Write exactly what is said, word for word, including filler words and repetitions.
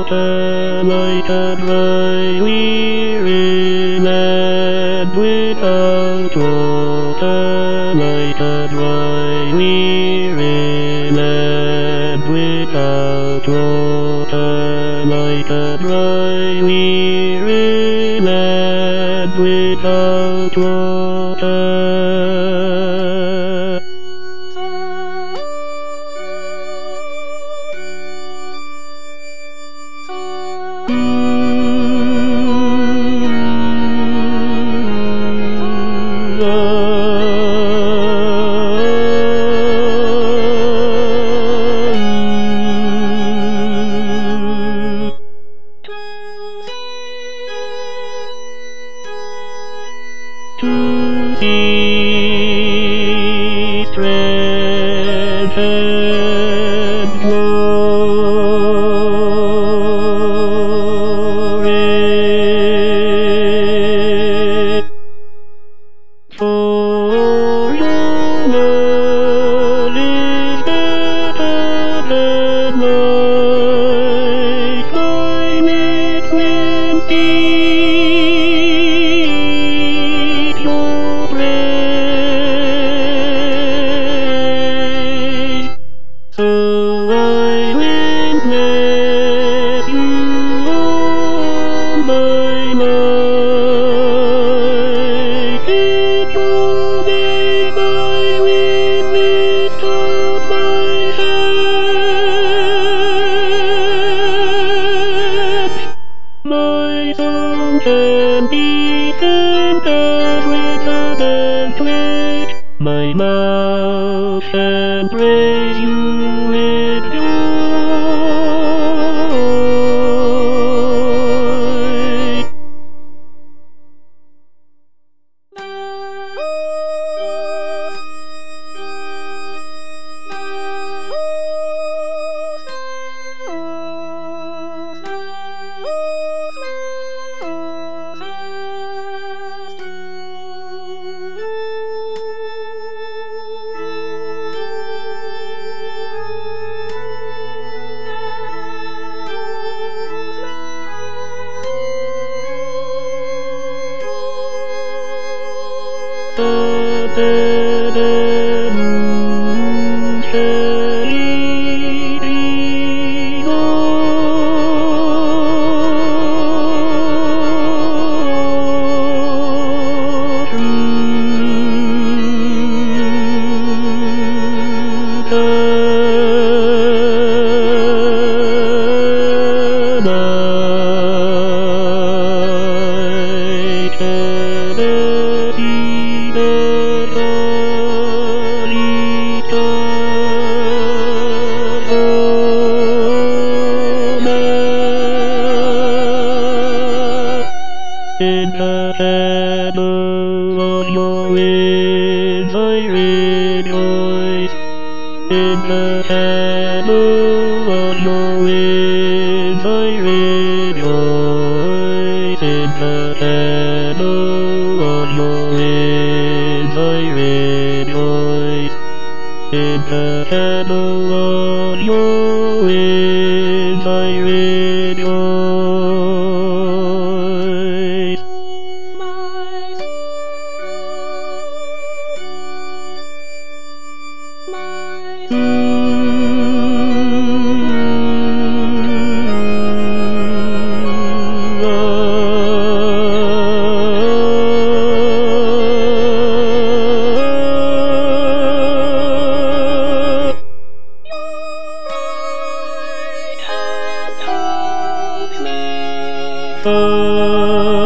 water like a dry weary land without water, like a dry weary land without water, like a dry weary land without water. To see strength and glory, for your word is better than life, mine its limbs deep, your praise. So I witness you all my life. In your name I will lift up my hands. My song can be compared with a banquet. My mouth can praise you with joy. In the shadow of your wings I rejoice. In the shadow of your wings I rejoice. In the shadow of your wings I rejoice. In the shadow of your wings I rejoice. Oh